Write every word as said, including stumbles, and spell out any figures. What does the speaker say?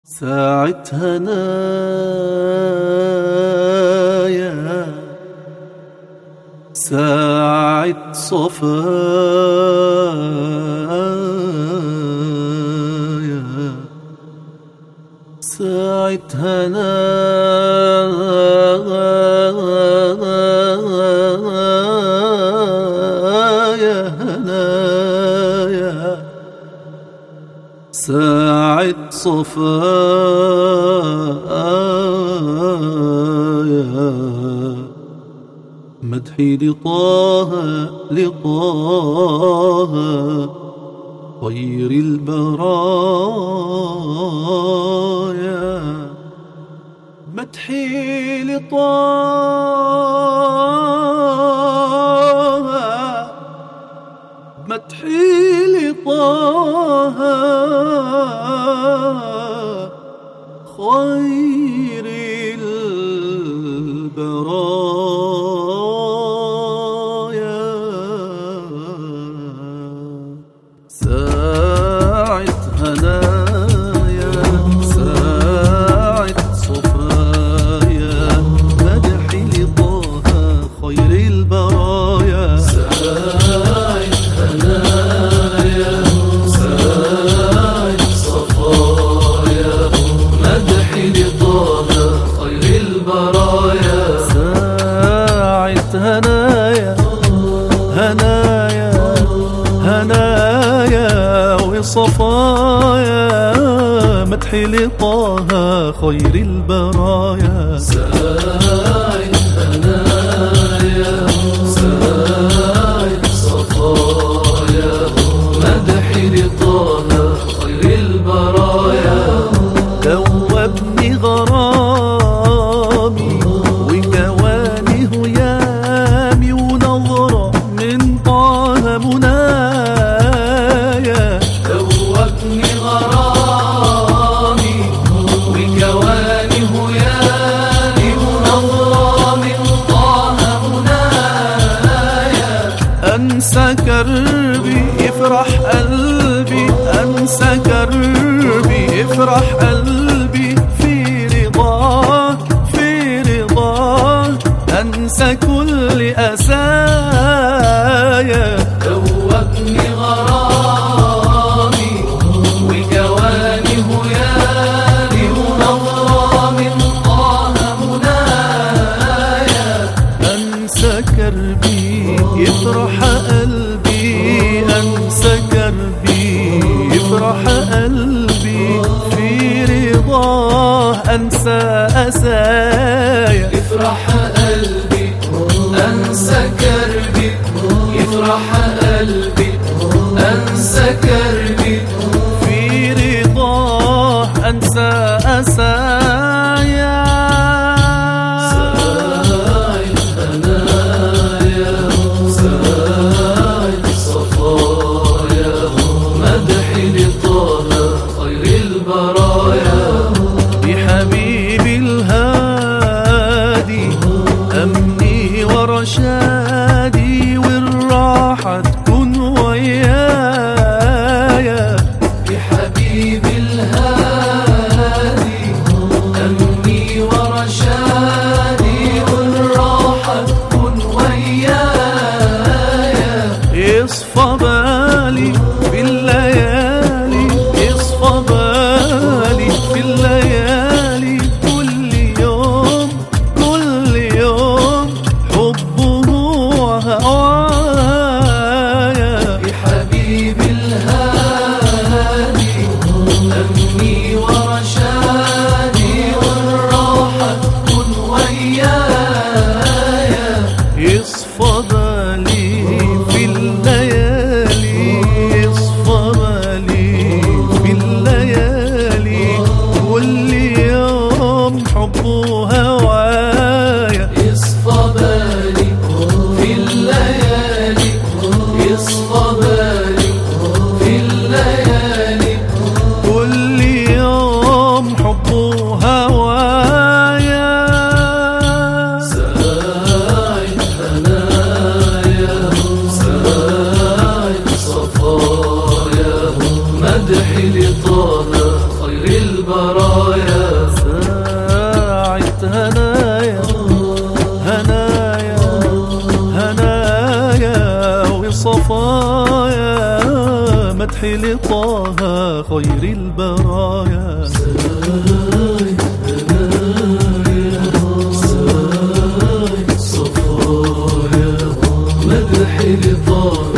ساعة هنايا، ساعة صفايا، ساعة هنايا، هنايا ساعة صفايا، مدحي لطه لطه خير البرايا، مدحي لطه، مدحي لطه خير البرايا، ساعة هنايا، ساعة صفايا، مدحي لطه خير البرايا، ساعة هنايا، ساعة صفايا، مدحي لطه خير البرايا، ساعة هنايا، هنايا هنايا وصفايا، مدحي لطه خير البرايا، ساعة هنايا، ساعة صفايا، مدحي لطه خير البرايا، ذوبني غرامي وجواني هيامي ونظرة من طه منايا، ذوبني غرامي وجواني هيامي ونظرة من طه منايا، أنسى كربي يفرح قلبي، أنسى كربي يفرح قلبي في رضاه، في رضاه أنسى كل أسايا، ذوبني غرامي وجواني هيامي ونظرة من طه منايا، أنسى كربي يفرح قلبي، أنسى كربي يفرح قلبي في رضاه، أنسى أسايا يفرح قلبي، أنسى كربي يفرح قلبي، أنسى كربي في رضاه، أنسى أسايا، ساعة هنايا، ساعة صفايا، مدحي لطه خير البرايا، بحبيبي الهادي أمني ورشادي، والراحة تكون ويايا، بحبيبي الهادي أمني ورشادي، والراحة تكون ويايا، يصفى بالي بالليالي، يصفى بالي البرايا ساعة هنايا هنايا هنايا وصفايا مدحي لطه خير البرايا. ساعة هنايا ساعة صفايا مدحي لطه